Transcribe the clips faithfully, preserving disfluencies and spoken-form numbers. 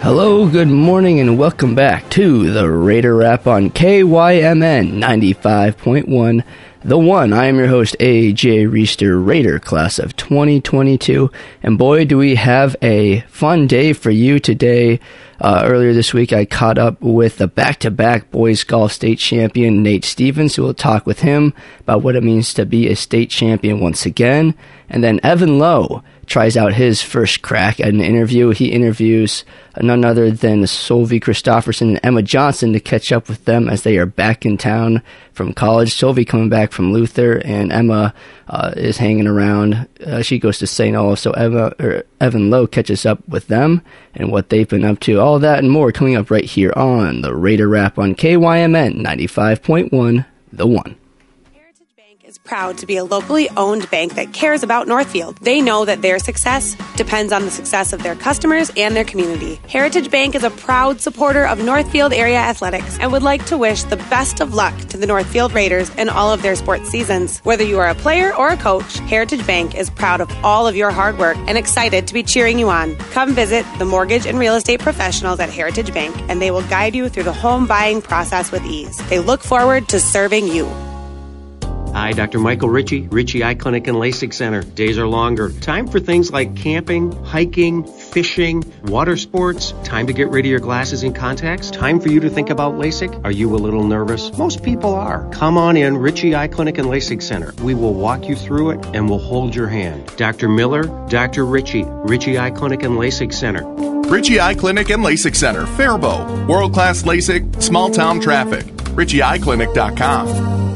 Hello, good morning, and welcome back to the Raider Wrap on K Y M N ninety-five point one, The One. I am your host, A J Reister, Raider class of twenty twenty-two, and boy, do we have a fun day for you today. Uh, earlier this week, I caught up with the back-to-back boys golf state champion, Nate Stevens, who will talk with him about what it means to be a state champion once again. And then Evan Lowe tries out his first crack at an interview. He interviews none other than Solveig Christofferson and Emma Johnson to catch up with them as they are back in town from college. Solveig coming back from Luther, and Emma uh, is hanging around. Uh, she goes to Saint Olaf, so Emma, or Evan Lowe catches up with them and what they've been up to. All that and more coming up right here on the Raider Wrap on K Y M N ninety-five point one, The One. Is proud to be a locally owned bank that cares about Northfield. They know that their success depends on the success of their customers and their community. Heritage Bank is a proud supporter of Northfield area athletics and would like to wish the best of luck to the Northfield Raiders in all of their sports seasons. Whether you are a player or a coach, Heritage Bank is proud of all of your hard work and excited to be cheering you on. Come visit the mortgage and real estate professionals at Heritage Bank, and they will guide you through the home buying process with ease. They look forward to serving you. Hi, Doctor Michael Ritchie, Ritchie Eye Clinic and LASIK Center. Days are longer. Time for things like camping, hiking, fishing, water sports. Time to get rid of your glasses and contacts. Time for you to think about LASIK. Are you a little nervous? Most people are. Come on in, Ritchie Eye Clinic and LASIK Center. We will walk you through it and we'll hold your hand. Doctor Miller, Doctor Ritchie, Ritchie Eye Clinic and LASIK Center. Ritchie Eye Clinic and LASIK Center, Faribault. World-class LASIK, small-town traffic. Ritchie Eye Clinic dot com.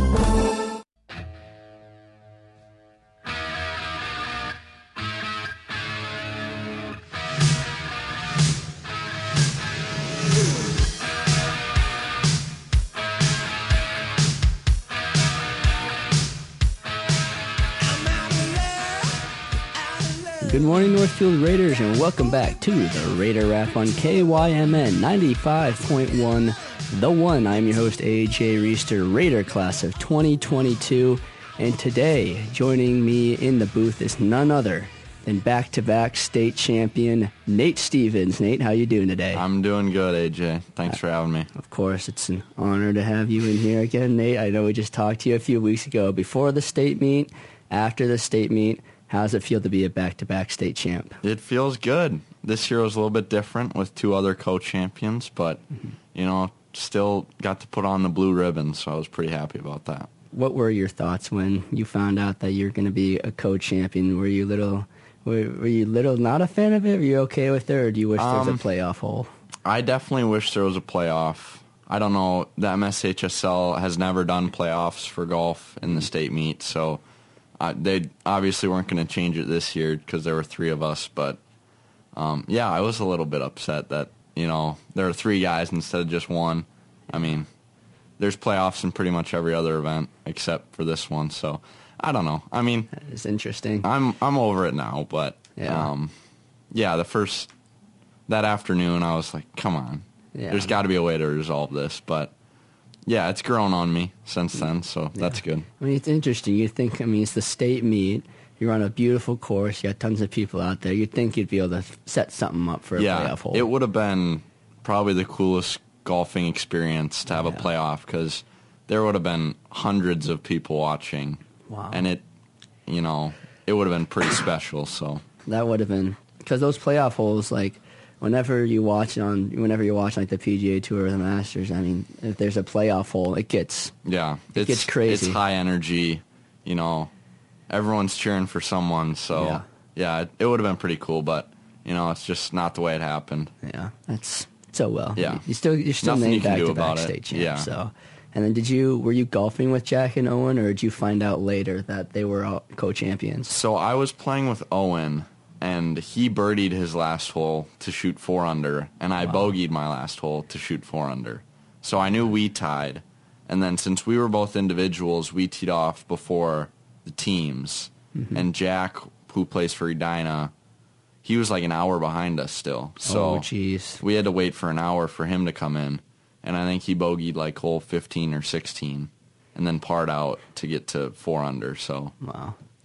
Good morning, Northfield Raiders, and welcome back to the Raider Wrap on K Y M N ninety-five point one, The One. I'm your host, A J Reister, Raider class of twenty twenty-two, and today, joining me in the booth is none other than back-to-back state champion Nate Stevens. Nate, how you doing today? I'm doing good, A J. Thanks for having me. Of course, it's an honor to have you in here again, Nate. I know we just talked to you a few weeks ago before the state meet, after the state meet. How does it feel to be a back-to-back state champ? It feels good. This year was a little bit different with two other co-champions, but, mm-hmm. you know, still got to put on the blue ribbon, so I was pretty happy about that. What were your thoughts when you found out that you're going to be a co-champion? Were you little, were, were you little not a fan of it? Were you okay with it, or do you wish um, there was a playoff hole? I definitely wish there was a playoff. I don't know. The M S H S L has never done playoffs for golf in the state meet, so Uh, they obviously weren't going to change it this year because there were three of us, but um, yeah, I was a little bit upset that, you know, there are three guys instead of just one. I mean, there's playoffs in pretty much every other event except for this one, so I don't know. I mean, it's interesting. I'm I'm over it now, but yeah, um, yeah, the first that afternoon I was like, come on, yeah. There's got to be a way to resolve this, but. Yeah, it's grown on me since then, so yeah. That's good. I mean, it's interesting. You think, I mean, it's the state meet. You're on a beautiful course. You got tons of people out there. You'd think you'd be able to set something up for a yeah, playoff hole. It would have been probably the coolest golfing experience to have yeah. a playoff because there would have been hundreds of people watching. Wow. And it, you know, it would have been pretty special. So that would have been, because those playoff holes, like, Whenever you watch on, whenever you watch like the P G A Tour or the Masters, I mean, if there's a playoff hole, it gets yeah, it it's, gets crazy. It's high energy, you know. Everyone's cheering for someone, so yeah, yeah it, it would have been pretty cool. But you know, it's just not the way it happened. Yeah, that's so well. Yeah, you still you're still Nothing named you back to back state champ. Yeah. So, and then did you were you golfing with Jack and Owen, or did you find out later that they were all co-champions? So I was playing with Owen. And he birdied his last hole to shoot four under, and I wow. bogeyed my last hole to shoot four under. So I knew we tied. And then since we were both individuals, we teed off before the teams. Mm-hmm. And Jack, who plays for Edina, he was like an hour behind us still. So oh, jeez. We had to wait for an hour for him to come in. And I think he bogeyed like hole fifteen or sixteen, and then parred out to get to four under. So wow, yeah.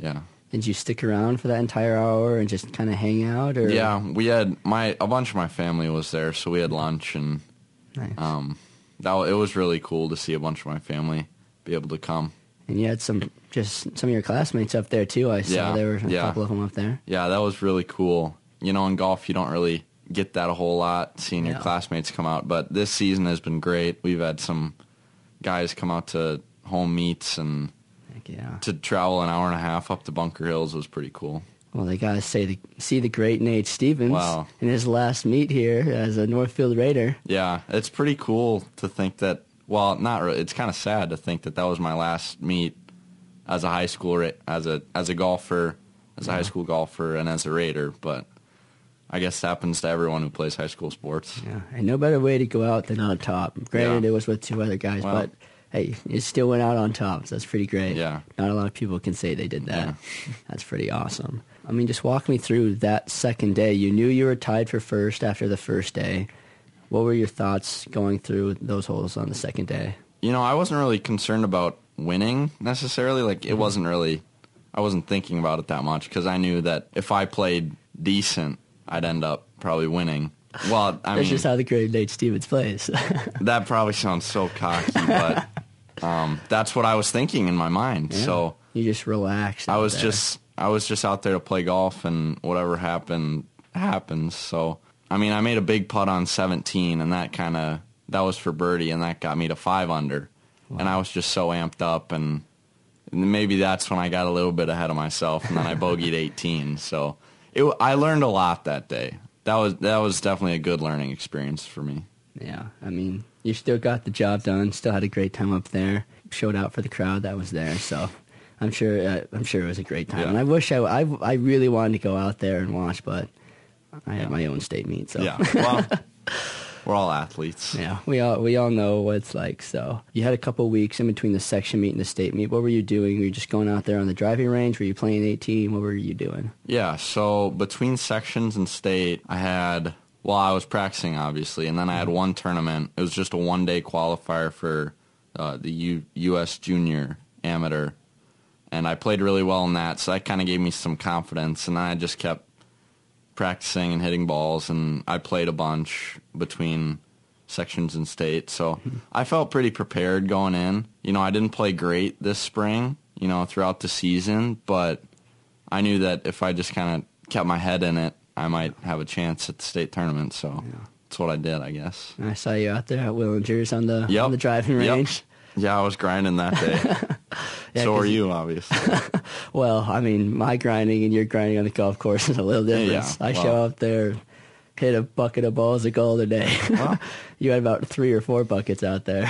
Did you stick around for that entire hour and just kind of hang out? Or Yeah, we had my a bunch of my family was there, so we had lunch, and nice. um, that wa- it was really cool to see a bunch of my family be able to come. And you had some just some of your classmates up there too. I saw Yeah, there were a yeah. couple of them up there. Yeah, that was really cool. You know, in golf, you don't really get that a whole lot, seeing your Yeah. classmates come out. But this season has been great. We've had some guys come out to home meets, and Heck yeah. to travel an hour and a half up to Bunker Hills was pretty cool. Well, they gotta say the, see the great Nate Stevens Wow. in his last meet here as a Northfield Raider. Yeah, it's pretty cool to think that, well, not really, it's kind of sad to think that that was my last meet as a high school, ra- as a as a golfer, as a high school golfer, and as a Raider, but I guess it happens to everyone who plays high school sports. Yeah, and no better way to go out than on top. Granted, Yeah. it was with two other guys, Well. but hey, you still went out on top, so that's pretty great. Yeah. Not a lot of people can say they did that. Yeah. That's pretty awesome. I mean, just walk me through that second day. You knew you were tied for first after the first day. What were your thoughts going through those holes on the second day? You know, I wasn't really concerned about winning necessarily. Like, it wasn't really, I wasn't thinking about it that much because I knew that if I played decent, I'd end up probably winning. Well, I That's mean, just how the great Nate Stevens plays. that probably sounds so cocky, but um, that's what I was thinking in my mind. Yeah. So you just relaxed. I out was there. just, I was just out there to play golf, and whatever happened happens. So I mean, I made a big putt on seventeen, and that kind of that was for birdie, and that got me to five under. Wow. And I was just so amped up, and maybe that's when I got a little bit ahead of myself, and then I bogeyed eighteen. So it, I learned a lot that day. That was that was definitely a good learning experience for me. Yeah, I mean, you still got the job done. Still had a great time up there. Showed out for the crowd that was there. So I'm sure uh, I'm sure it was a great time. Yeah. And I wish I, I I really wanted to go out there and watch, but I had Yeah. my own state meet. So Yeah, well, we're all athletes. yeah, we all we all know what it's like. So you had a couple weeks in between the section meet and the state meet. What were you doing? Were you just going out there on the driving range? Were you playing eighteen? What were you doing? Yeah, so between sections and state, I had, well, I was practicing, obviously, and then I had one tournament. It was just a one-day qualifier for uh, the U- U.S. Junior Amateur, and I played really well in that, so that kind of gave me some confidence, and then I just kept practicing and hitting balls, and I played a bunch between sections and state, so I felt pretty prepared going in. You know, I didn't play great this spring, you know, throughout the season, but I knew that if I just kind of kept my head in it, I might have a chance at the state tournament, so Yeah. that's what I did, I guess. I saw you out there at Willinger's on the Yep. on the driving Yep. range. Yeah, I was grinding that day. Yeah, so 'cause are you, obviously. Well, I mean, my grinding and your grinding on the golf course is a little different. Yeah, I well. show up there, hit a bucket of balls a goal a day. Well. You had about three or four buckets out there.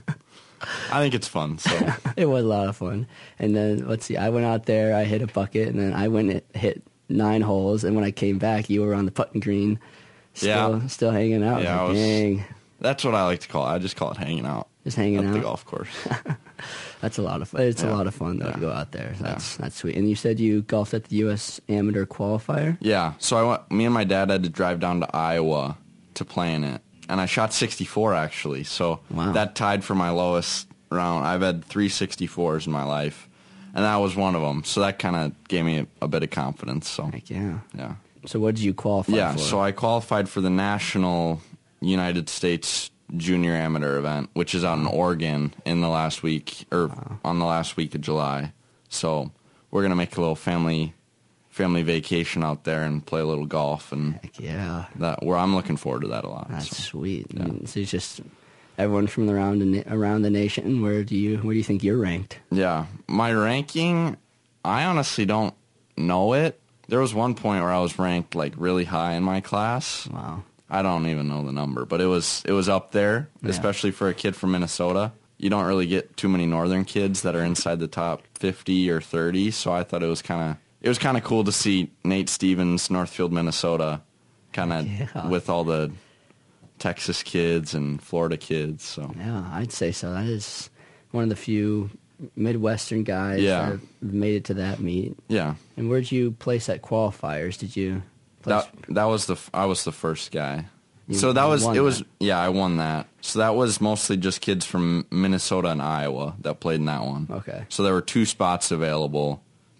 I think it's fun, so. It was a lot of fun. And then, let's see, I went out there, I hit a bucket, and then I went and hit nine holes, and when I came back, you were on the putting green, still, Yeah. still hanging out. Yeah, Like, I was- dang, That's what I like to call it. I just call it hanging out. just hanging at out. the golf course. That's a lot of fun. It's a Yeah. lot of fun, though, Yeah. to go out there. That's that's sweet. And you said you golfed at the U S Amateur Qualifier? Yeah, so I went, me and my dad had to drive down to Iowa to play in it, and I shot sixty-four actually. So Wow. that tied for my lowest round. I've had three sixty-fours in my life, and that was one of them. So that kind of gave me a, a bit of confidence. So Heck yeah. yeah, So what did you qualify yeah. for? So I qualified for the National United States Junior Amateur event, which is out in Oregon in the last week or on the last week of July. So we're gonna make a little family family vacation out there and play a little golf, and Heck yeah. that where I'm looking forward to that a lot. That's so. sweet. yeah. I mean, so it's just everyone from around the, na- around the nation. Where do you where do you think you're ranked? Yeah, my ranking, I honestly don't know it. There was one point where I was ranked like really high in my class. Wow. I don't even know the number, but it was it was up there, Yeah. especially for a kid from Minnesota. You don't really get too many northern kids that are inside the top fifty or thirty, so I thought it was kind of it was kind of cool to see Nate Stevens, Northfield, Minnesota, kind of Yeah. with all the Texas kids and Florida kids. So Yeah, I'd say so. That is one of the few Midwestern guys Yeah. that have made it to that meet. yeah, And where'd you place at qualifiers? Did you place? that that was the f- I was the first guy. You- so that you was won it was that. yeah I won that. So that was mostly just kids from Minnesota and Iowa that played in that one. Okay. So there were two spots available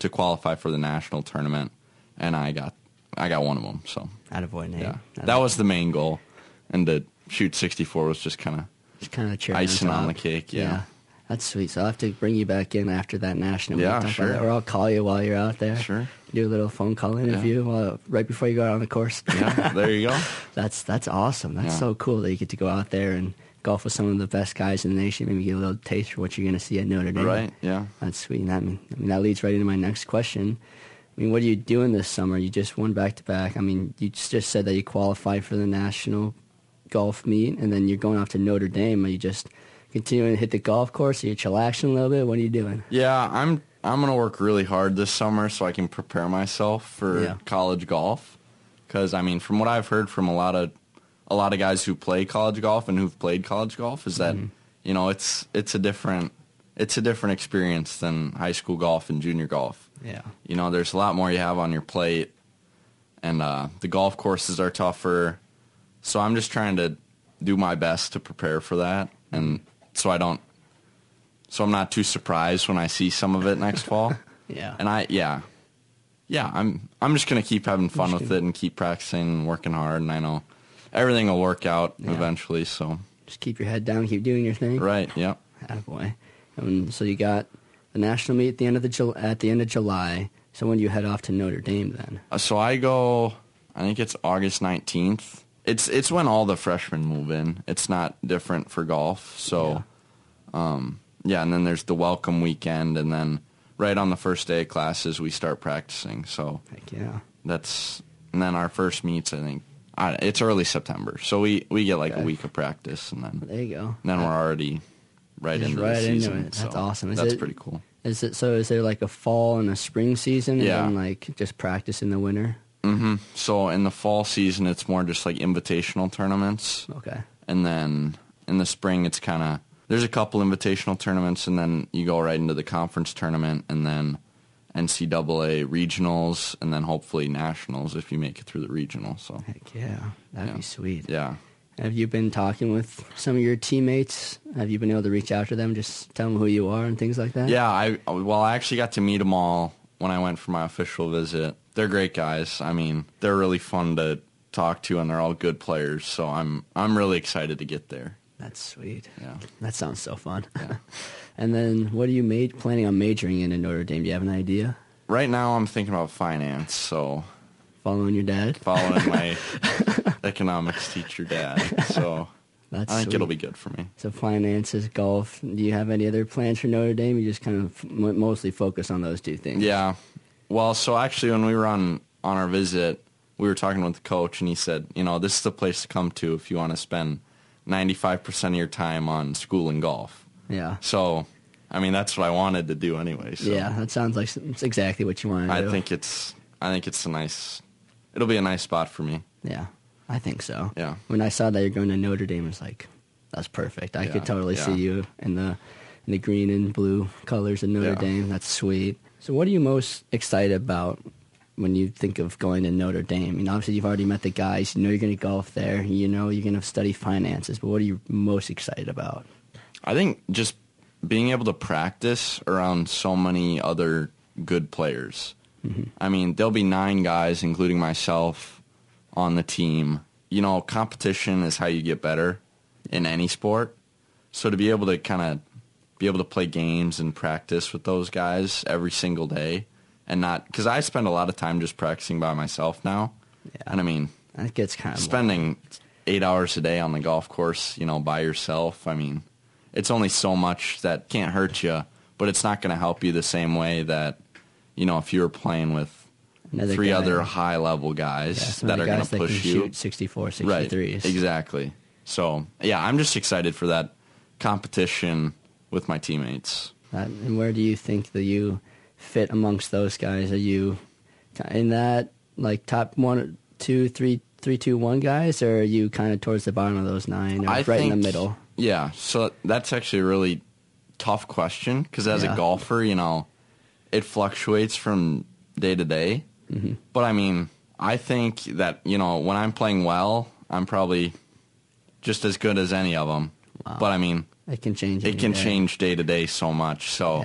to qualify for the national tournament, and I got I got one of them. So attaboy, Nate. yeah, Attaboy. that was the main goal, and to shoot sixty-four was just kind of just kind of icing on, on the cake. Yeah. yeah. That's sweet. So I'll have to bring you back in after that national meet. Yeah, Talk sure. about that. Or I'll call you while you're out there. Sure. Do a little phone call interview while, right before you go out on the course. Yeah, there you go. That's that's awesome. That's Yeah. so cool that you get to go out there and golf with some of the best guys in the nation. Maybe get a little taste for what you're going to see at Notre Dame. Right, yeah. That's sweet. I mean, I mean, that leads right into my next question. I mean, what are you doing this summer? You just won back-to-back. I mean, you just said that you qualified for the national golf meet, and then you're going off to Notre Dame. Are you just continuing to hit the golf course? Are you chillaxing a little bit? What are you doing? Yeah, I'm I'm going to work really hard this summer so I can prepare myself for Yeah. college golf. Because, I mean, from what I've heard from a lot of a lot of guys who play college golf and who've played college golf is that, Mhm. you know, it's it's a different it's a different experience than high school golf and junior golf. Yeah. You know, there's a lot more you have on your plate, and uh, the golf courses are tougher. So I'm just trying to do my best to prepare for that, and so I don't, so I'm not too surprised when I see some of it next fall. Yeah. And I, yeah, yeah, I'm I'm just gonna keep having fun Just with gonna- it and keep practicing and working hard, and I know everything will work out Yeah. eventually. So Just keep your head down, keep doing your thing. right, yeah. Attaboy. And so you got the national meet at the end of the Jul- at the end of July. So when do you head off to Notre Dame then? Uh, So I go, I think it's August nineteenth. It's it's when all the freshmen move in. It's not different for golf. So, um, yeah, and then there's the welcome weekend, and then right on the first day of classes, we start practicing. So Heck yeah. that's, and then our first meets, I think, I, it's early September. So we, we get like Okay. a week of practice, and then, There you go. then we're already right Just into right the into season. it. That's so awesome. Is that's it- pretty cool. Is it so? Is there like a fall and a spring season, and Yeah. then like just practice in the winter? hmm So in the fall season, it's more just like invitational tournaments. Okay. And then in the spring, it's kind of, there's a couple invitational tournaments, and then you go right into the conference tournament, and then N C double A regionals, and then hopefully nationals if you make it through the regional. So, Heck yeah, that'd Yeah. be sweet. yeah. Have you been talking with some of your teammates? Have you been able to reach out to them, just tell them who you are and things like that? Yeah, I well, I actually got to meet them all when I went for my official visit. They're great guys. I mean, they're really fun to talk to, and they're all good players. So I'm I'm really excited to get there. That's sweet. Yeah. That sounds so fun. Yeah. And then what are you ma- planning on majoring in at Notre Dame? Do you have an idea? Right now, I'm thinking about finance. So Following your dad? following my economics teacher dad. So That's I think sweet. it'll be good for me. So finances, golf. Do you have any other plans for Notre Dame? You just kind of m- mostly focus on those two things. Yeah. Well, so actually, when we were on, on our visit, we were talking with the coach, and he said, you know, this is the place to come to if you want to spend ninety-five percent of your time on school and golf. Yeah. So, I mean, that's what I wanted to do anyway. So Yeah, that sounds like s- it's exactly what you want to I do. think it's, I think it's a nice, it'll be a nice spot for me. Yeah, I think so. Yeah. When I saw that you're going to Notre Dame, it's like, that's perfect. I Yeah, could totally yeah. see you in the in the green and blue colors of Notre Yeah. Dame. That's sweet. So what are you most excited about when you think of going to Notre Dame? I mean, obviously you've already met the guys. You know you're going to golf there. You know you're going to study finances. But what are you most excited about? I think just being able to practice around so many other good players. Mm-hmm. I mean, there'll be nine guys, including myself, on the team. You know, competition is how you get better in any sport. So to be able to kind of be able to play games and practice with those guys every single day, and not, because I spend a lot of time just practicing by myself now. Yeah. And I mean, That gets kind of spending eight hours a day on the golf course, you know, by yourself, I mean, it's only so much that can't hurt you, but it's not going to help you the same way that, you know, if you were playing with Another three guy. other high-level guys Yeah, some that of are the going guys to that push can you. shoot sixty-four, Right, sixty-threes. exactly. So, yeah, I'm just excited for that competition with my teammates. That, and where do you think that you fit amongst those guys? Are you in that like top one, two, three, three, two, one guys, or are you kind of towards the bottom of those nine, or I right in the think- middle? Yeah, so that's actually a really tough question because as Yeah. a golfer, you know, it fluctuates from day to day. Mm-hmm. But I mean, I think that, you know, when I'm playing well, I'm probably just as good as any of them. Wow. But I mean, It can change. it any can day. change day to day so much. So, Yeah.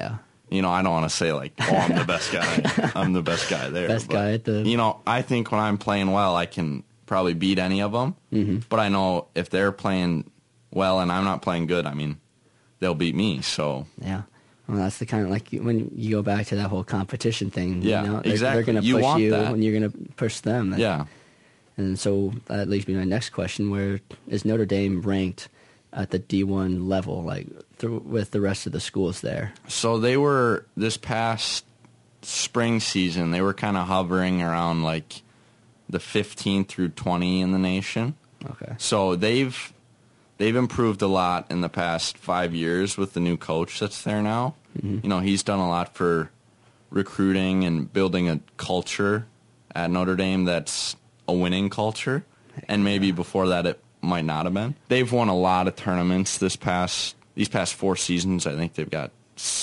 you know, I don't want to say like, oh, I'm the best guy. I'm the best guy there. Best but, guy at the... You know, I think when I'm playing well, I can probably beat any of them. Mm-hmm. But I know if they're playing well and I'm not playing good, I mean, they'll beat me. So yeah. Well, that's the kind of, like, when you go back to that whole competition thing. Yeah, you know, they're, exactly. They're going to You push want you that. when you're going to push them. That, yeah. And so that leads me to my next question, where is Notre Dame ranked at the D one level, like, th- with the rest of the schools there? So they were, this past spring season, they were kind of hovering around, like, the fifteen through twenty in the nation. Okay. So they've they've improved a lot in the past five years with the new coach that's there now. Mm-hmm. You know, he's done a lot for recruiting and building a culture at Notre Dame that's a winning culture. Heck and maybe yeah. before that it might not have been. They've won a lot of tournaments this past these past four seasons. I think they've got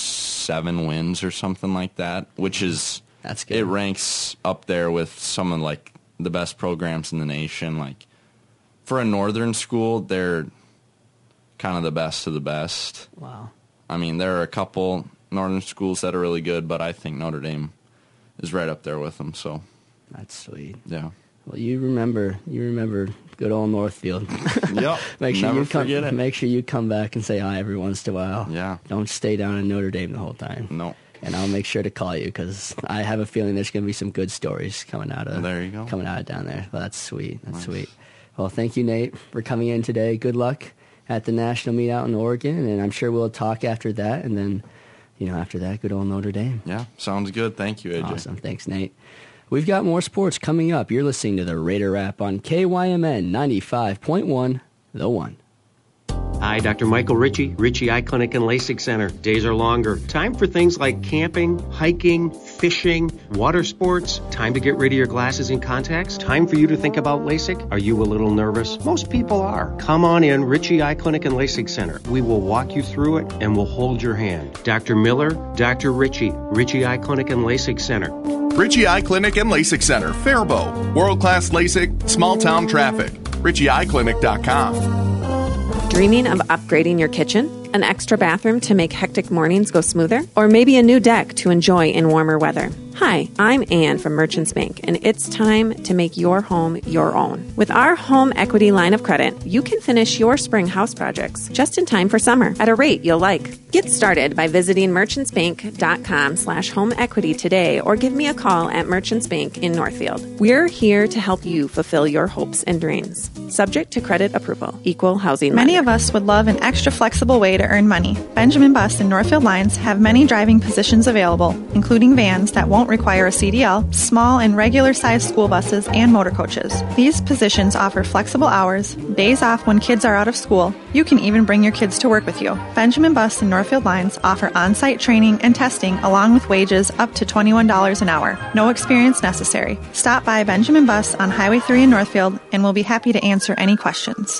seven wins or something like that, which is that's good. It ranks up there with some of like the best programs in the nation. Like for a northern school, they're kind of the best of the best. Wow. I mean, there are a couple northern schools that are really good, but I think Notre Dame is right up there with them. So that's sweet. Yeah. Well, you remember, you remember good old Northfield. Yep. make sure Never you come, forget it. Make sure you come back and say hi every once in a while. Yeah. Don't stay down in Notre Dame the whole time. No. And I'll make sure to call you because I have a feeling there's going to be some good stories coming out of. There you go. Coming out of down there. Well, that's sweet. That's nice. sweet. Well, thank you, Nate, for coming in today. Good luck at the national meet out in Oregon, and I'm sure we'll talk after that, and then, you know, after that, good old Notre Dame. Yeah, sounds good. Thank you, A J. Awesome. Thanks, Nate. We've got more sports coming up. You're listening to the Raider Wrap on K Y M N ninety-five point one, The One. Hi, Doctor Michael Ritchie, Ritchie Eye Clinic and LASIK Center. Days are longer. Time for things like camping, hiking, fishing, water sports. Time to get rid of your glasses and contacts. Time for you to think about LASIK. Are you a little nervous? Most people are. Come on in, Ritchie Eye Clinic and LASIK Center. We will walk you through it and we'll hold your hand. Doctor Miller, Doctor Ritchie, Ritchie Eye Clinic and LASIK Center. Ritchie Eye Clinic and LASIK Center, Faribault. World-class LASIK, small-town traffic. Ritchie Eye Clinic dot com. Dreaming of upgrading your kitchen? An extra bathroom to make hectic mornings go smoother? Or maybe a new deck to enjoy in warmer weather? Hi, I'm Ann from Merchants Bank, and it's time to make your home your own. With our home equity line of credit, you can finish your spring house projects just in time for summer at a rate you'll like. Get started by visiting merchantsbank.com slash home equity today or give me a call at Merchants Bank in Northfield. We're here to help you fulfill your hopes and dreams. Subject to credit approval. Equal housing lender. Many of us would love an extra flexible way to earn money. Benjamin Bus and Northfield Lines have many driving positions available, including vans that won't require a C D L, small and regular-sized school buses, and motor coaches. These positions offer flexible hours, days off when kids are out of school. You can even bring your kids to work with you. Benjamin Bus and Northfield Lines offer on-site training and testing along with wages up to twenty-one dollars an hour. No experience necessary. Stop by Benjamin Bus on Highway three in Northfield and we'll be happy to answer any questions.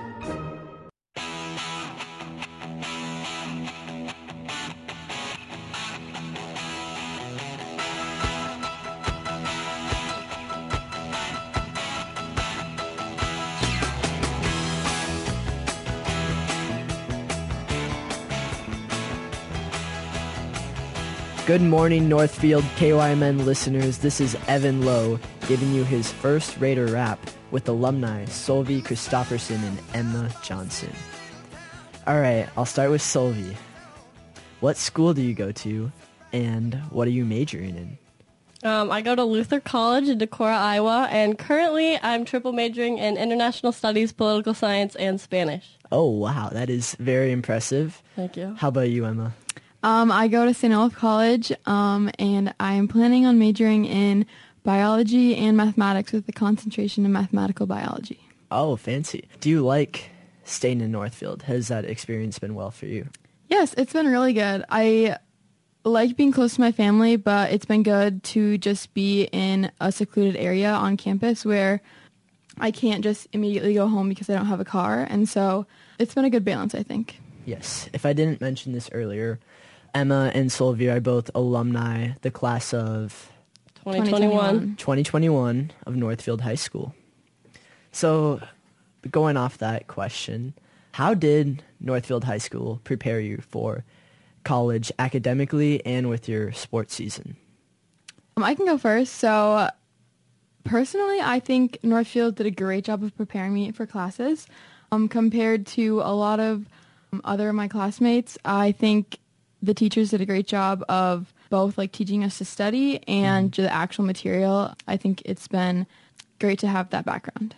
Good morning, Northfield K Y M N listeners. This is Evan Lowe giving you his first Raider Wrap with alumni Solvi Christofferson and Emma Johnson. All right, I'll start with Solvi. What school do you go to, and what are you majoring in? Um, I go to Luther College in Decorah, Iowa, and currently I'm triple majoring in International Studies, Political Science, and Spanish. Oh, wow, that is very impressive. Thank you. How about you, Emma? Um, I go to Saint Olaf College, um, and I'm planning on majoring in biology and mathematics with a concentration in mathematical biology. Oh, fancy. Do you like staying in Northfield? Has that experience been well for you? Yes, it's been really good. I like being close to my family, but it's been good to just be in a secluded area on campus where I can't just immediately go home because I don't have a car, and so it's been a good balance, I think. Yes. If I didn't mention this earlier, Emma and Solvi are both alumni, the class of twenty twenty-one. twenty twenty-one of Northfield High School. So, going off that question, how did Northfield High School prepare you for college academically and with your sports season? Um, I can go first. So personally, I think Northfield did a great job of preparing me for classes. Um, compared to a lot of um, other of my classmates, I think the teachers did a great job of both like teaching us to study and mm-hmm. the actual material. I think it's been great to have that background.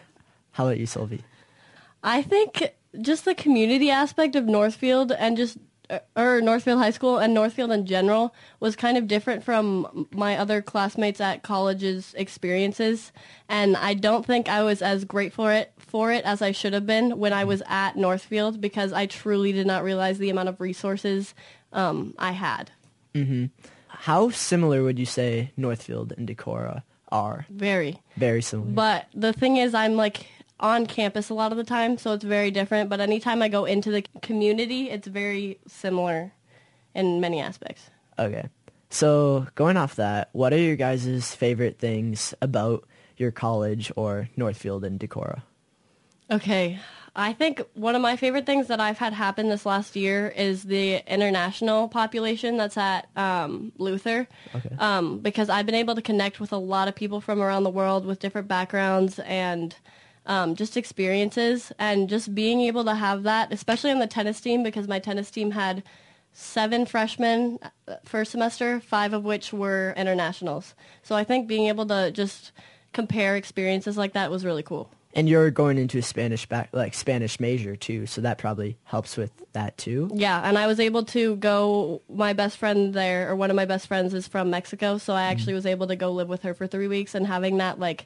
How about you, Sylvie? I think just the community aspect of Northfield and just or Northfield High School and Northfield in general was kind of different from my other classmates at college's experiences, and I don't think I was as grateful for it for it as I should have been when I was at Northfield, because I truly did not realize the amount of resources um, I had. Mm-hmm. How similar would you say Northfield and Decorah are? Very. Very similar. But the thing is, I'm like on campus a lot of the time, so it's very different. But anytime I go into the community, it's very similar in many aspects. Okay. So going off that, what are your guys' favorite things about your college or Northfield and Decorah? Okay. I think one of my favorite things that I've had happen this last year is the international population that's at um, Luther. Okay. Um, because I've been able to connect with a lot of people from around the world with different backgrounds and um, just experiences. And just being able to have that, especially on the tennis team, because my tennis team had seven freshmen first semester, five of which were internationals. So I think being able to just compare experiences like that was really cool. And you're going into a Spanish back, like Spanish major too, so that probably helps with that too. Yeah, and I was able to go. My best friend there, or one of my best friends, is from Mexico, so I actually mm. was able to go live with her for three weeks, and having that like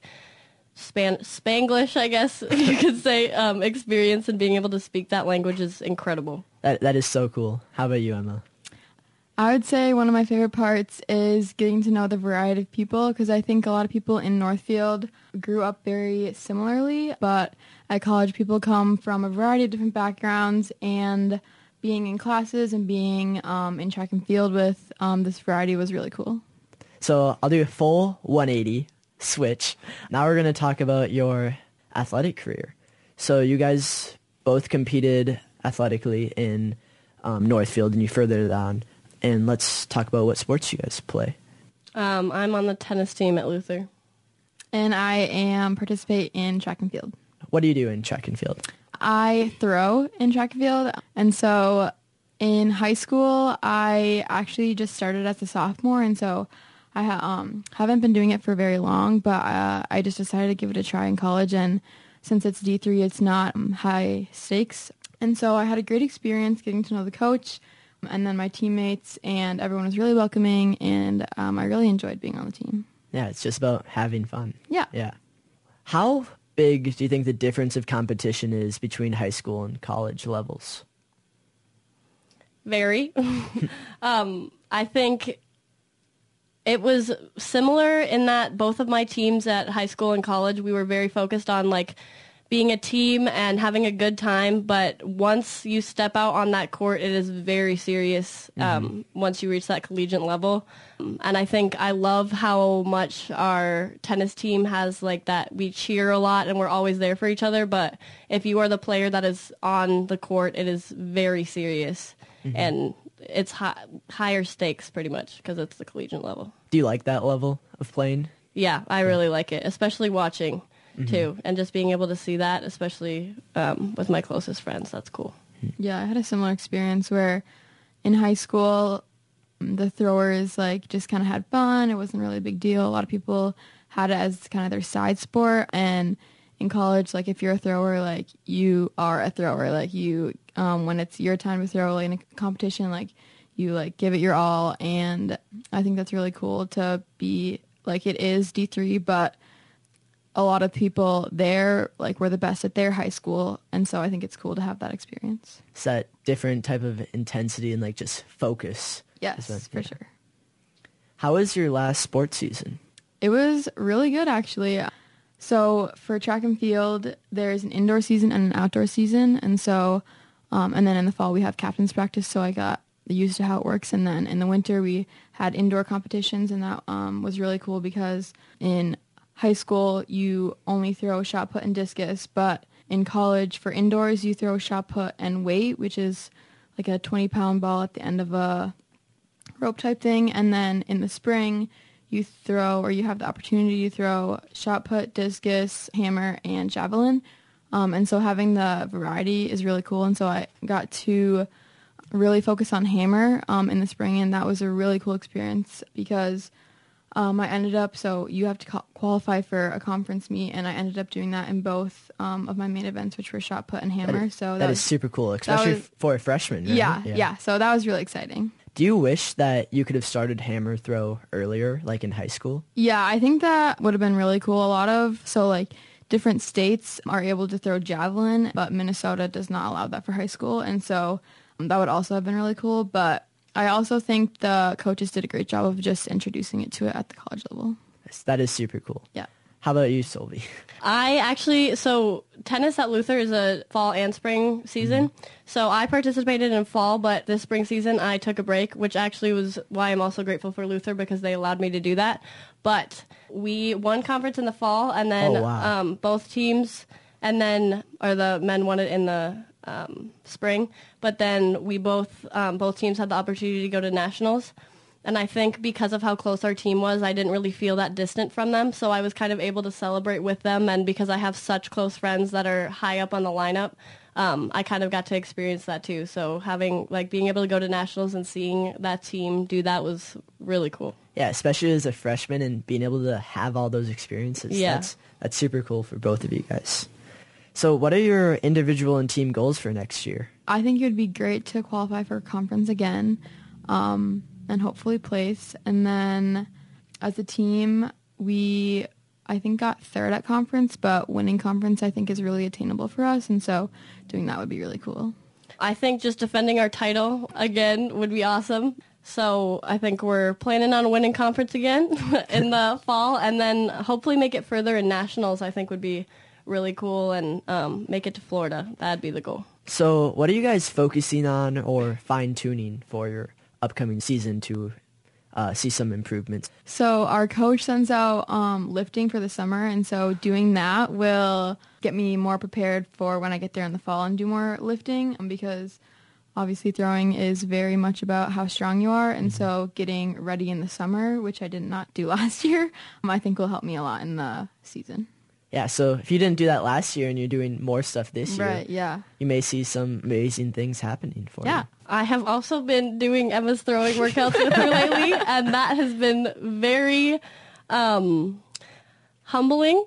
Span Spanglish, I guess you could say, um, experience and being able to speak that language is incredible. That that is so cool. How about you, Emma? I would say one of my favorite parts is getting to know the variety of people, because I think a lot of people in Northfield grew up very similarly, but at college people come from a variety of different backgrounds, and being in classes and being um, in track and field with um, this variety was really cool. So I'll do a full one eighty switch. Now we're going to talk about your athletic career. So you guys both competed athletically in um, Northfield, and you furthered it on. And let's talk about what sports you guys play. Um, I'm on the tennis team at Luther. And I am participate in track and field. What do you do in track and field? I throw in track and field. And so in high school, I actually just started as a sophomore. And so I ha- um, haven't been doing it for very long, but uh, I just decided to give it a try in college. And since it's D three, it's not um, high stakes. And so I had a great experience getting to know the coach, and then my teammates, and everyone was really welcoming, and um, I really enjoyed being on the team. Yeah, it's just about having fun. Yeah. Yeah. How big do you think the difference of competition is between high school and college levels? Very. um, I think it was similar in that both of my teams at high school and college, we were very focused on, like, being a team and having a good time, but once you step out on that court, it is very serious um, mm-hmm. once you reach that collegiate level. Um, and I think I love how much our tennis team has like that. We cheer a lot and we're always there for each other, but if you are the player that is on the court, it is very serious. Mm-hmm. And it's hi- higher stakes pretty much because it's the collegiate level. Do you like that level of playing? Yeah, I really like it, especially watching. Mm-hmm. too, and just being able to see that, especially um, with my closest friends, that's cool. Yeah, I had a similar experience where in high school, the throwers like just kind of had fun. It wasn't really a big deal. A lot of people had it as kind of their side sport, and in college, like if you're a thrower, like you are a thrower. Like you, um, when it's your time to throw, like in a competition, like you like give it your all, and I think that's really cool to be like it is D three, but a lot of people there like were the best at their high school, and so I think it's cool to have that experience. It's that different type of intensity and like just focus. Yes, well. for yeah. sure. How was your last sports season? It was really good, actually. So for track and field, there's an indoor season and an outdoor season, and so um, and then in the fall we have captain's practice, so I got used to how it works. And then in the winter we had indoor competitions, and that um, was really cool because in high school, you only throw shot put and discus, but in college, for indoors, you throw shot put and weight, which is like a twenty pound ball at the end of a rope type thing. And then in the spring, you throw, or you have the opportunity to throw shot put, discus, hammer, and javelin. Um, and so having the variety is really cool. And so I got to really focus on hammer um, in the spring, and that was a really cool experience because um, I ended up, so you have to ca- qualify for a conference meet, and I ended up doing that in both um, of my main events, which were shot put and hammer. That is, so that, that was, is super cool, especially was, for a freshman. Right? Yeah, yeah, yeah. So that was really exciting. Do you wish that you could have started hammer throw earlier, like in high school? Yeah, I think that would have been really cool. A lot of, so like different states are able to throw javelin, but Minnesota does not allow that for high school. And so um, that would also have been really cool. But I also think the coaches did a great job of just introducing it to it at the college level. Yes, that is super cool. Yeah. How about you, Solvi? I actually, so tennis at Luther is a fall and spring season. Mm-hmm. So I participated in fall, but this spring season I took a break, which actually was why I'm also grateful for Luther because they allowed me to do that. But we won conference in the fall, and then oh, wow. um, both teams, and then, or the men won it in the um, spring. But then we both, um, both teams had the opportunity to go to nationals. And I think because of how close our team was, I didn't really feel that distant from them. So I was kind of able to celebrate with them. And because I have such close friends that are high up on the lineup, um, I kind of got to experience that too. So having, like, being able to go to nationals and seeing that team do that was really cool. Yeah, especially as a freshman and being able to have all those experiences. Yeah. That's, that's super cool for both of you guys. So what are your individual and team goals for next year? I think it would be great to qualify for a conference again. Um, and hopefully place. And then as a team, we, I think, got third at conference, but winning conference, I think, is really attainable for us. And so doing that would be really cool. I think just defending our title again would be awesome. So I think we're planning on winning conference again in the fall, and then hopefully make it further in nationals, I think would be really cool, and um, make it to Florida. That'd be the goal. So what are you guys focusing on or fine-tuning for your upcoming season to uh, see some improvements? So our coach sends out um, lifting for the summer, and so doing that will get me more prepared for when I get there in the fall and do more lifting, um, because obviously throwing is very much about how strong you are, and so getting ready in the summer, which I did not do last year, um, I think will help me a lot in the season. Yeah, so if you didn't do that last year and you're doing more stuff this year, right, yeah. you may see some amazing things happening for yeah. you. I have also been doing Emma's throwing workouts with her lately, and that has been very um, humbling.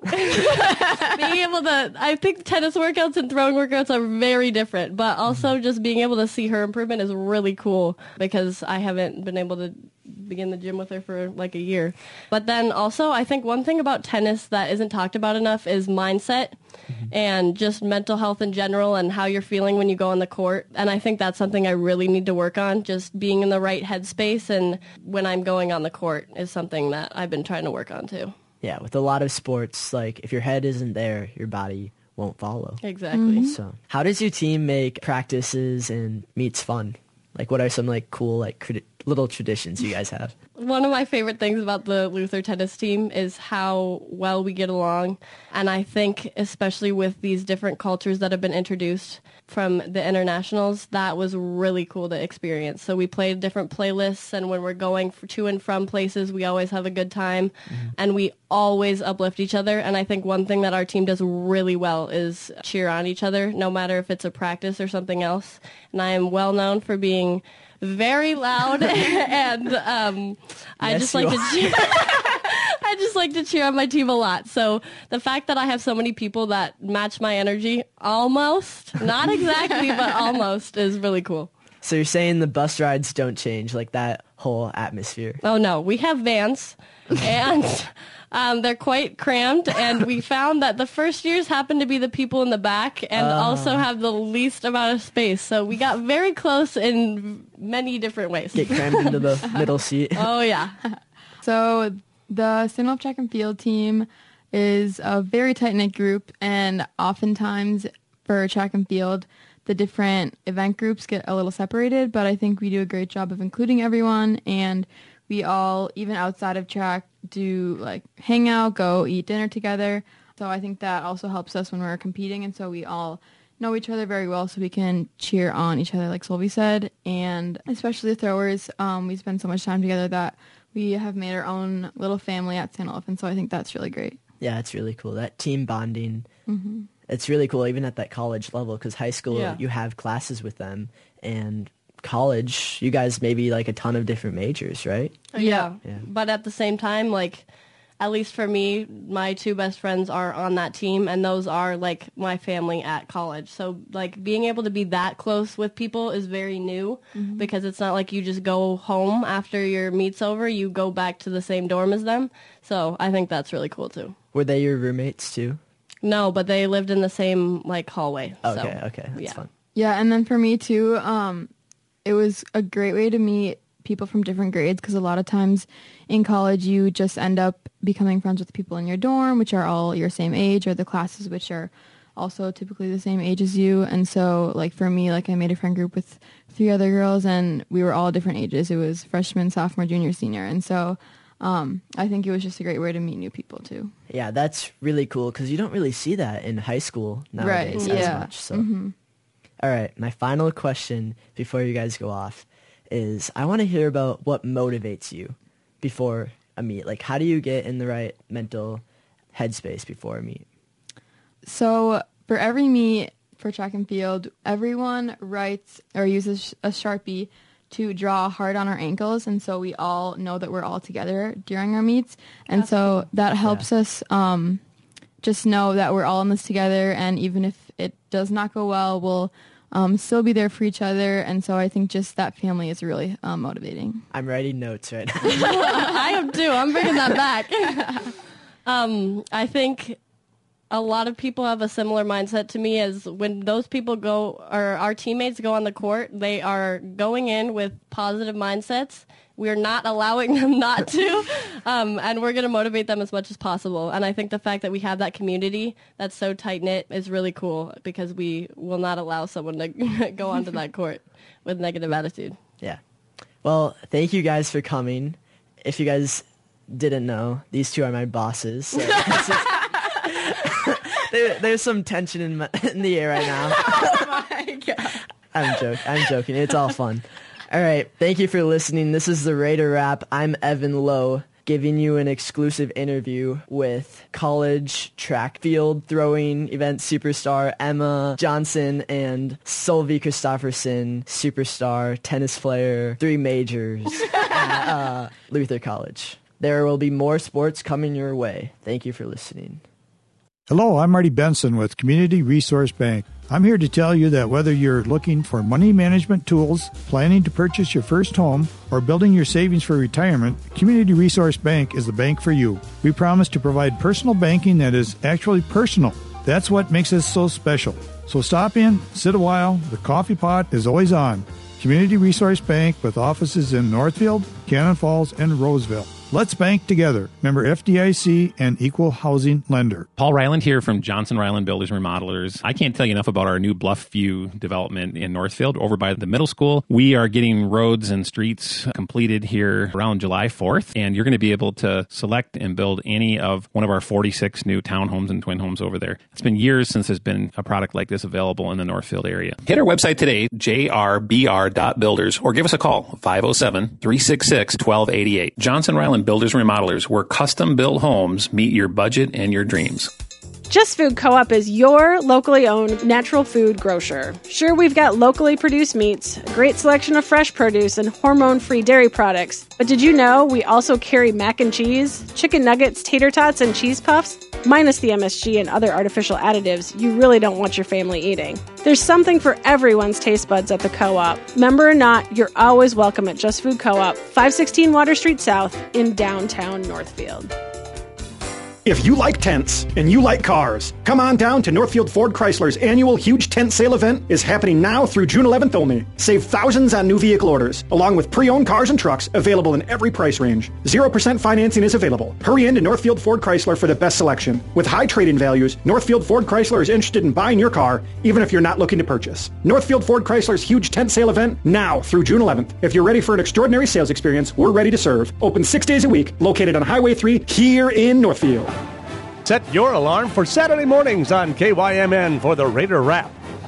Being able to, I think tennis workouts and throwing workouts are very different, but also just being able to see her improvement is really cool because I haven't been able to begin the gym with her for like a year. But then also I think one thing about tennis that isn't talked about enough is mindset mm-hmm. and just mental health in general and how you're feeling when you go on the court. And I think that's something I really need to work on, just being in the right headspace, and when I'm going on the court is something that I've been trying to work on too. Yeah, with a lot of sports, like if your head isn't there, your body won't follow. Exactly. Mm-hmm. So how does your team make practices and meets fun? Like what are some like cool like crit- little traditions you guys have? One of my favorite things about the Luther tennis team is how well we get along. And I think especially with these different cultures that have been introduced from the internationals, that was really cool to experience. So we played different playlists, and when we're going for to and from places, we always have a good time. Mm-hmm. And we always uplift each other. And I think one thing that our team does really well is cheer on each other, no matter if it's a practice or something else. And I am well known for being very loud, and um, I yes, just like are. to cheer. I just like to cheer on my team a lot. So the fact that I have so many people that match my energy, almost, not exactly, but almost, is really cool. So you're saying the bus rides don't change, like that whole atmosphere? Oh no, we have vans, and um, they're quite crammed, and we found that the first years happen to be the people in the back and uh. also have the least amount of space. So we got very close in many different ways. Get crammed into the middle seat. Oh yeah. So the Stand-Up Track and Field team is a very tight-knit group, and oftentimes for track and field, the different event groups get a little separated, but I think we do a great job of including everyone, and we all, even outside of track, do like hang out, go eat dinner together. So I think that also helps us when we're competing, and so we all know each other very well, so we can cheer on each other, like Solvi said. And especially the throwers, um, we spend so much time together that we have made our own little family at Saint Olaf, and so I think that's really great. Yeah, it's really cool. That team bonding, mm-hmm. It's really cool even at that college level, because high school, yeah. you have classes with them, and college, you guys maybe like a ton of different majors, right? Yeah. yeah. But at the same time, like, at least for me, my two best friends are on that team, and those are, like, my family at college. So, like, being able to be that close with people is very new, mm-hmm. because it's not like you just go home after your meet's over. You go back to the same dorm as them. So I think that's really cool, too. Were they your roommates, too? No, but they lived in the same, like, hallway. Okay, so, okay. That's yeah. fun. Yeah, and then for me, too, um, it was a great way to meet people from different grades, because a lot of times in college you just end up becoming friends with people in your dorm, which are all your same age, or the classes which are also typically the same age as you. And so, like, for me, like, I made a friend group with three other girls, and we were all different ages. It was freshman, sophomore, junior, senior. And so um, I think it was just a great way to meet new people, too. Yeah, that's really cool, because you don't really see that in high school nowadays right, as yeah. much. So, mm-hmm. All right, my final question before you guys go off is I want to hear about what motivates you before a meet. Like, how do you get in the right mental headspace before a meet? So for every meet for track and field, everyone writes or uses a Sharpie to draw a heart on our ankles, and so we all know that we're all together during our meets. And That's so cool. that helps Yeah. us um, just know that we're all in this together, and even if it does not go well, we'll um, still be there for each other. And so I think just that family is really um, motivating. I'm writing notes right now. I am too. I'm bringing that back. um, I think a lot of people have a similar mindset to me, as when those people go, or our teammates go on the court, they are going in with positive mindsets. We're not allowing them not to, um, and we're going to motivate them as much as possible. And I think the fact that we have that community that's so tight-knit is really cool, because we will not allow someone to go onto that court with negative attitude. Yeah. Well, thank you guys for coming. If you guys didn't know, these two are my bosses. So there, there's some tension in, my, in the air right now. Oh my God. I'm joking. I'm joking. It's all fun. All right. Thank you for listening. This is the Raider Wrap. I'm Evan Lowe, giving you an exclusive interview with college track field throwing event superstar Emma Johnson and Solvi Christofferson, superstar tennis player, three majors at uh, Luther College. There will be more sports coming your way. Thank you for listening. Hello, I'm Marty Benson with Community Resource Bank. I'm here to tell you that whether you're looking for money management tools, planning to purchase your first home, or building your savings for retirement, Community Resource Bank is the bank for you. We promise to provide personal banking that is actually personal. That's what makes us so special. So stop in, sit a while. The coffee pot is always on. Community Resource Bank with offices in Northfield, Cannon Falls, and Roseville. Let's bank together. Member F D I C and Equal Housing Lender. Paul Ryland here from Johnson Ryland Builders and Remodelers. I can't tell you enough about our new Bluffview development in Northfield over by the middle school. We are getting roads and streets completed here around July fourth, and you're going to be able to select and build any of one of our forty-six new townhomes and twin homes over there. It's been years since there's been a product like this available in the Northfield area. Hit our website today, j r b r dot builders, or give us a call, five oh seven, three six six, one two eight eight. Johnson Ryland Builders and Remodelers, where custom-built homes meet your budget and your dreams. Just Food Co-op is your locally owned natural food grocer. Sure, we've got locally produced meats, a great selection of fresh produce, and hormone-free dairy products. But did you know we also carry mac and cheese, chicken nuggets, tater tots, and cheese puffs? Minus the M S G and other artificial additives you really don't want your family eating. There's something for everyone's taste buds at the Co-op. Member or not, you're always welcome at Just Food Co-op, five sixteen Water Street South in downtown Northfield. If you like tents and you like cars, come on down to Northfield Ford Chrysler's annual huge tent sale event is happening now through June eleventh only. Save thousands on new vehicle orders, along with pre-owned cars and trucks available in every price range. zero percent financing is available. Hurry into Northfield Ford Chrysler for the best selection. With high trade-in values, Northfield Ford Chrysler is interested in buying your car, even if you're not looking to purchase. Northfield Ford Chrysler's huge tent sale event now through June eleventh. If you're ready for an extraordinary sales experience, we're ready to serve. Open six days a week, located on Highway three here in Northfield. Set your alarm for Saturday mornings on K Y M N for the Raider Wrap.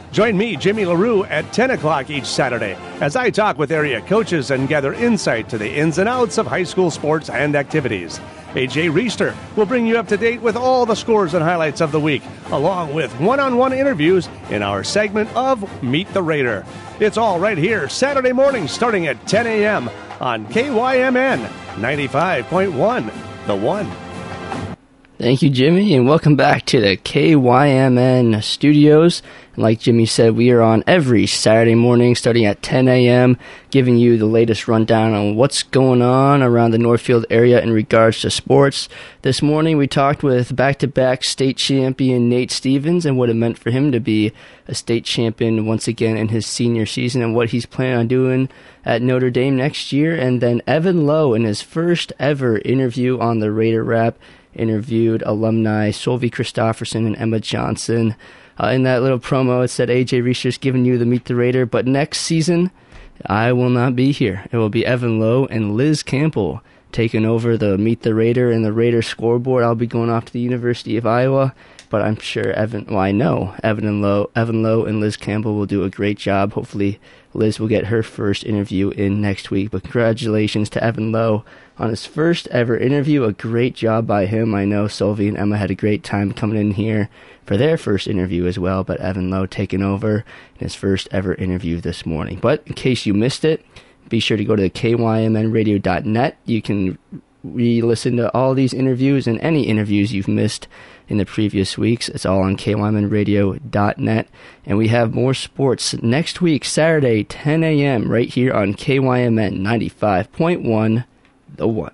Join me, Jimmy LaRue, at ten o'clock each Saturday as I talk with area coaches and gather insight to the ins and outs of high school sports and activities. A J Reister will bring you up to date with all the scores and highlights of the week, along with one-on-one interviews in our segment of Meet the Raider. It's all right here, Saturday morning, starting at ten a.m. on K Y M N ninety-five point one, The One. Thank you, Jimmy, and welcome back to the K Y M N studios. And like Jimmy said, we are on every Saturday morning starting at ten a.m., giving you the latest rundown on what's going on around the Northfield area in regards to sports. This morning, we talked with back-to-back state champion Nate Stevens and what it meant for him to be a state champion once again in his senior season and what he's planning on doing at Notre Dame next year. And then Evan Lowe, in his first ever interview on the Raider Rap, interviewed alumni Solvi Christofferson and Emma Johnson. Uh, in that little promo, it said, A J Reister's giving you the Meet the Raider, but next season, I will not be here. It will be Evan Lowe and Liz Campbell taking over the Meet the Raider and the Raider scoreboard. I'll be going off to the University of Iowa, but I'm sure Evan, well, I know Evan and Lowe, Evan Lowe and Liz Campbell will do a great job. Hopefully, Liz will get her first interview in next week. But congratulations to Evan Lowe on his first ever interview. A great job by him. I know Solvi and Emma had a great time coming in here for their first interview as well, but Evan Lowe taking over in his first ever interview this morning. But in case you missed it, be sure to go to K Y M N radio dot net. You can re-listen to all these interviews and any interviews you've missed in the previous weeks. It's all on K Y M N radio dot net. And we have more sports next week, Saturday, ten a.m., right here on K Y M N ninety-five point one, The One.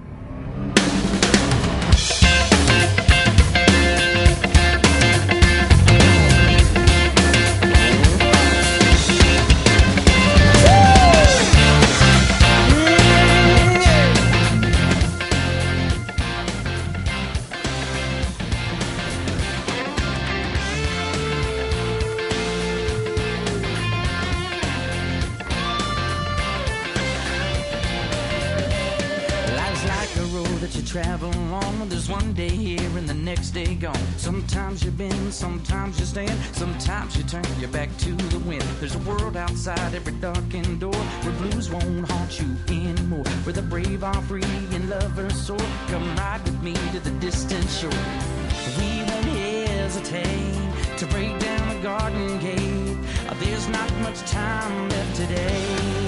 Travel on, there's one day here and the next day gone. Sometimes you bend, sometimes you stand, sometimes you turn your back to the wind. There's a world outside every darkened door where blues won't haunt you anymore, where the brave are free and lovers soar. Come ride with me to the distant shore. We won't hesitate to break down the garden gate. There's not much time left today.